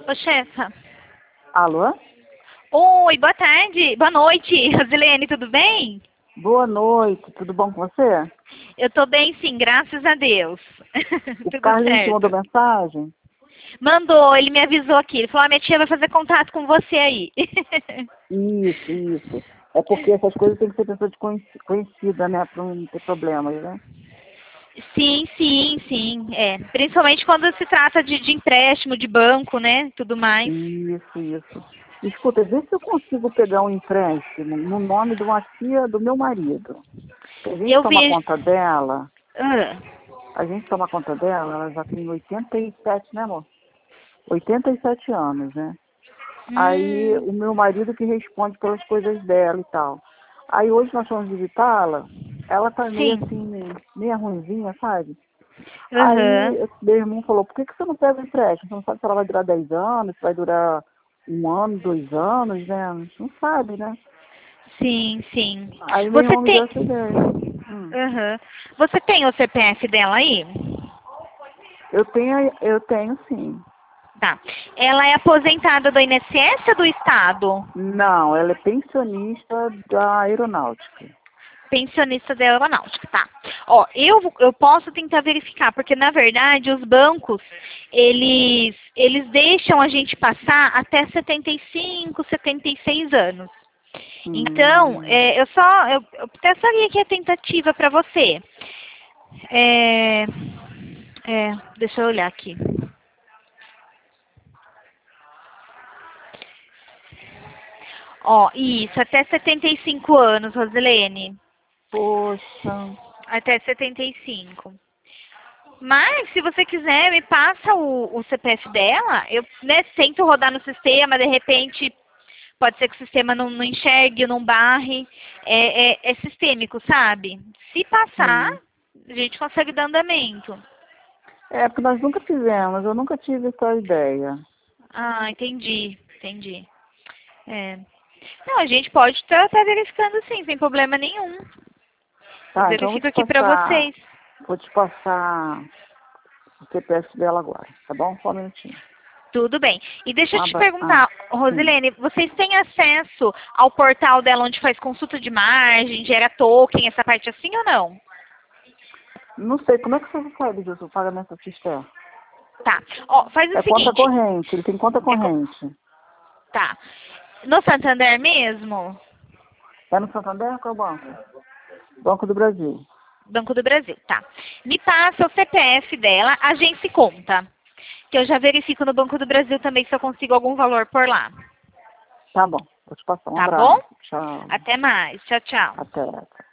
Ô, chefa. Alô? Oi, boa tarde. Boa noite, Rosilene, tudo bem? Boa noite, tudo bom com você? Eu tô bem, sim, graças a Deus. O Tudo Carlinhos te mandou certo. mensagem? Mandou, ele me avisou aqui. Ele falou, minha tia vai fazer contato com você aí. Isso. É porque essas coisas tem que ser pessoa conhecida, né? Para não ter problemas, né? Sim. É. Principalmente quando se trata de empréstimo, de banco, né? Tudo mais. Isso. Escuta, vê se eu consigo pegar um empréstimo no nome de uma tia do meu marido. Se a gente Eu toma vi. conta dela, Ah, ela já tem 87, né, amor? 87 anos, né? Aí hum, o meu marido que responde pelas coisas dela e tal. Aí hoje nós fomos visitá-la, ela tá meio sim. assim, meio ruinzinha, sabe? Aham. Aí meu irmão falou, por que você não pega o empréstimo? Você não sabe se ela vai durar 10 anos, se vai durar 1 ano, 2 anos, né? Não sabe, né? Sim. Aí meu Você irmão me deu tem. essa ideia. Aham. Você tem o CPF dela aí? Eu tenho sim. Tá. Ela é aposentada do INSS ou do Estado? Não, ela é pensionista da aeronáutica. Pensionista da aeronáutica, tá. Ó, eu posso tentar verificar, porque na verdade os bancos, eles deixam a gente passar até 75, 76 anos. Então, Hum, eu testaria aqui a tentativa para você. É, deixa eu olhar aqui. Ó, isso, até 75 anos, Rosilene. poxa. Até 75. Mas, se você quiser, me passa o CPF dela. Eu, né, tento rodar no sistema, de repente, pode ser que o sistema não enxergue, não barre. É sistêmico, sabe? Se passar, Hum. a gente consegue dar andamento. É, porque nós nunca fizemos, eu nunca tive essa ideia. Ah, entendi. É. Não, a gente pode estar verificando sim, sem problema nenhum. Eu Tá, então verifico aqui pra vocês. vou te passar o CPF dela agora, tá bom? Só um minutinho. Tudo bem. E deixa Um eu te abra... perguntar, sim. Rosilene, vocês têm acesso ao portal dela onde faz consulta de margem, gera token, essa parte assim ou não? Não sei, como é que você sabe disso, o pagamento do sistema? Tá. Ó, faz o É conta seguinte. corrente, ele tem conta é co- corrente. tá. No Santander mesmo? É no Santander, qual é o banco? Banco do Brasil. Banco do Brasil, tá. Me passa o CPF dela, agência e conta. Que eu já verifico no Banco do Brasil também se eu consigo algum valor por lá. Tá bom, vou te passar. Um Tá bom? abraço. Tchau. Até mais. Tchau. Até.